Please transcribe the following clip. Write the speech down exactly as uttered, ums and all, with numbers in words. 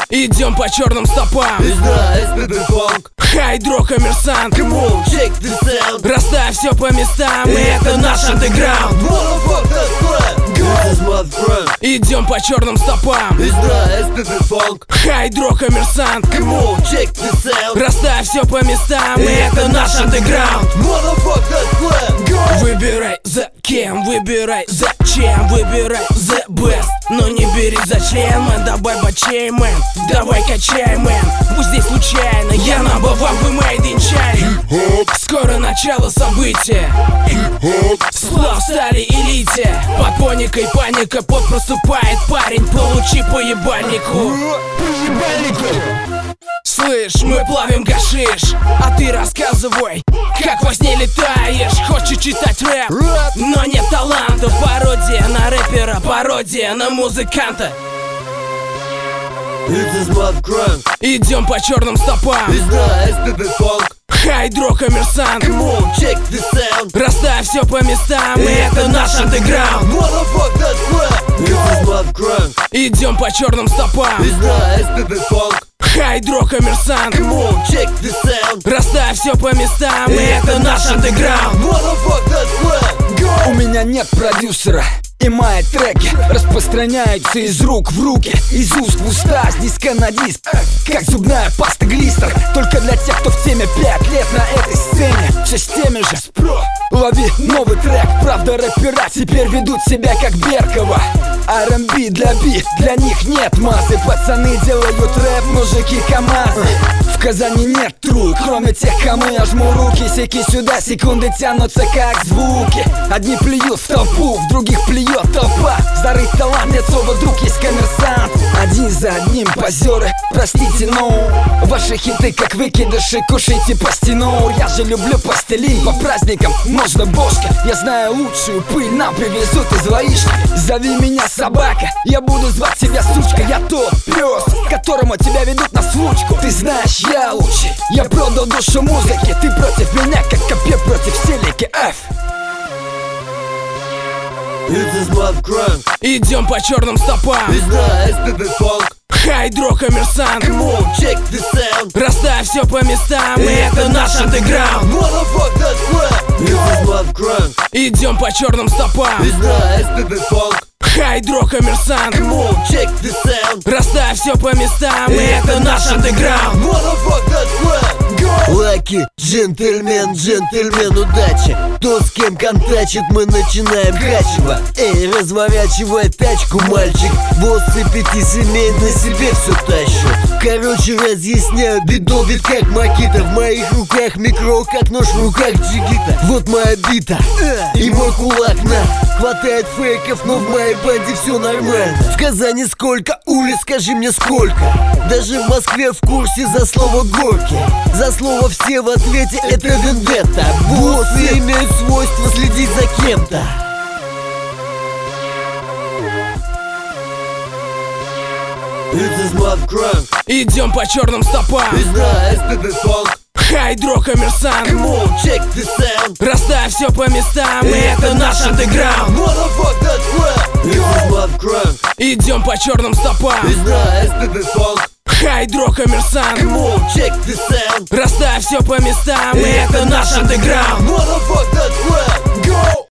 Идем по черным стопам. Пизда, эс пи би фанк. Хайдро, коммерсант. Come on, check this out. Расставь все по местам, и это наш андеграунд. Motherfuck that flag. This is my friend. Идем по черным стопам. Пизда, эс пи би фанк. Хайдро, коммерсант. Come on, check this out. Расставь все по местам, и это наш андеграунд. Motherfuck that flag. Выбирай за кем, выбирай зачем, выбирай the best. Но не бери за член, мэн, давай бачей, мэн. Давай качай, мэн, пусть здесь случайно. Я number one, вы made in China. Скоро начало события. Сплав стали элите. Под поникой паника, пот проступает парень. Получи по ебальнику. Слышь, мы плавим гашиш, а ты рассказывай, как во сне летаешь. Хочешь читать рэп, но нет таланта. Пародия на рэпера, пародия на музыканта. This is my friend. Идем по черным стопам. Пизда, эс пи би фанк. Хайдро, коммерсант. Come on, check this out. Расставь все по местам, и это наш андеграунд. Motherfuck that flag. This is my friend. Идем по черным стопам. Пизда, эс пи би фанк. Хайдро, коммерсант. Come on, check this out. Расставь все по местам, и это наш андеграунд. Motherfuck that flag. У меня нет продюсера, и мои треки распространяются из рук в руки, из уст в уста, с диска на диск, как зубная паста глистер. Только для тех, кто в теме пять лет на этой сцене. Все с теми же. Лови новый трек. Правда, рэпера теперь ведут себя как Беркова. ар энд би для би, для них нет массы. Пацаны делают рэп, мужики КамАЗы. В Казани нет тру, кроме тех, кому я жму руки. Секи сюда, секунды тянутся как звуки. Одни плюют в толпу, в других плюет толпа. Зарыть талант, нет слова друг, есть коммерсант. Один за одним позеры, простите, но ваши хиты как выкидыши, кушайте по стену. Я же люблю пластилин, по праздникам можно бошка. Я знаю лучшую пыль, нам привезут из Лаишки. Зови меня собака, я буду звать тебя сучка. Я тот пес, которому тебя ведут на случку. Ты знаешь, я лучший, я продал душу музыки. Ты против меня, как копье против селики. F. This is my friend. Идем по черным стопам. Пизда, эс пи би фанк. Хайдро, коммерсант. Come on, check this out. Расставь все по местам, и это наш андеграунд. Motherfuck that flag. This is my friend. Идем по черным стопам. Пизда, эс пи би фанк. Хайдро, коммерсант. Come on, check this out. Расставь все по местам, и это наш андеграунд. Motherfuck that flag. Лаки, джентльмен, джентльмен, удачи. То, с кем контачит, мы начинаем качево. Эй, разворачивай тачку, мальчик. Боссы пяти семей на себе все тащат. Короче, разъясняю, бедовит как Макита. В моих руках микро, как нож в руках джигита. Вот моя бита и мой кулак на. Хватает фейков, но в моей банде все нормально. В Казани сколько улиц, скажи мне сколько. Даже в Москве в курсе за слово горки. За слово все в ответе, это вендетта. Боссы имеют свойство следить за кем-то. This is my friend. Идем по черным стопам. Пизда, эс пи би фанк. Хайдро, коммерсант. Come on, check this out. Расставь все по местам, и это наш андеграунд. Motherfuck that flag. This is my friend. Идем по черным стопам. Пизда, эс пи би фанк. Хайдро, коммерсант. Come on, check this out. Расставь все по местам, и это наш андеграунд. Motherfuck that flag.